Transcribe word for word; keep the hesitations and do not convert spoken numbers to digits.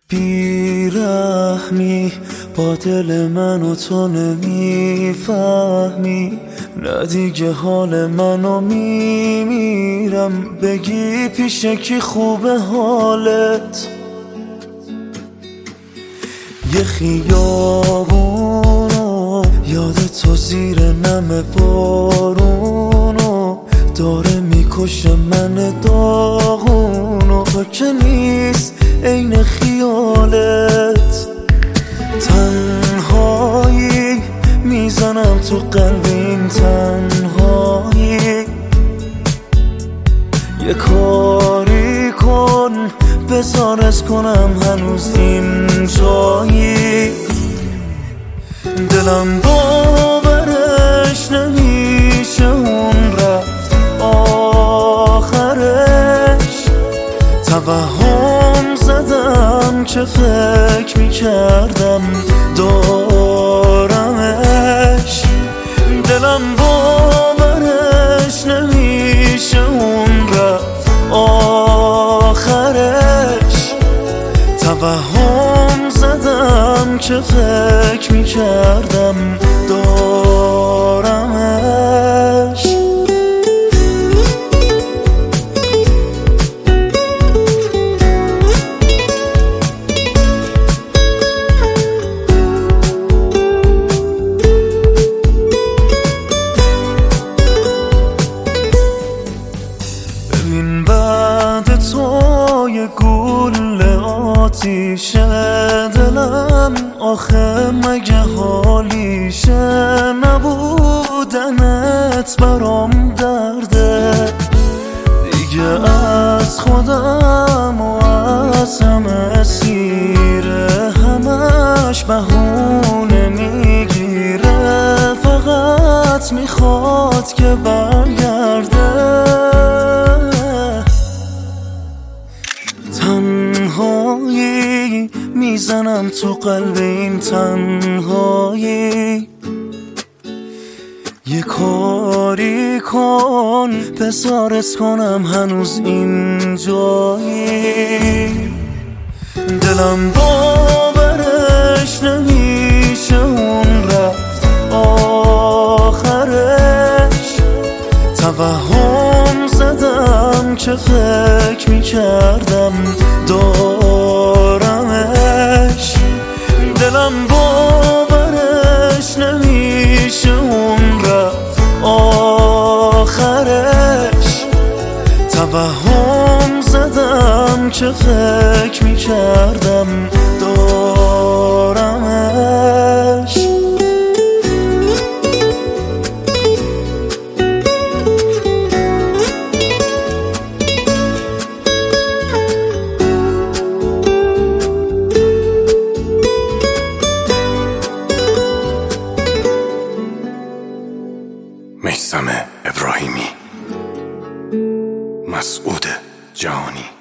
بیرحمی با دل منو تو نمیفهمی، نه دیگه حال منو میمیرم. بگی پیش کی خوبه حالت؟ یه خیابونو یاد تو زیر نم بارونو داره میکشه من داغونو. تو که نیست عین خیالت، تنهایی میزنم تو قلب این تنهایی. یه کاری کن بذار از کنم هنوز این جایی. دلم باورش نمیشه اون رفت آخرش. توهم زدم که فکر میکردم دارمش. دلم باورش نمیشه اون رفت آخرش. توهم زدم که فکر میکردم دارمش. ببین بعد تو یه گوله آتیشه دلم، آخه مگه حالیشه؟ نبودنت برام درده دیگه، از خودم و از همه سیره. همش بهونه میگیره، فقط میخواد که برگرده. تنهایی میزنم تو قلب این تنهایی. یه کاری کن بذارت کنم هنوز این جایی. دلم باورش نمیشه اون رفت آخرش. توهم زدم که فکر میکردم دارمش. دلم باورش نمیشه اون رفت آخرش. توهم زدم که فکر میکردم دارمش. میثم ابراهیمی، مسعود جهانی.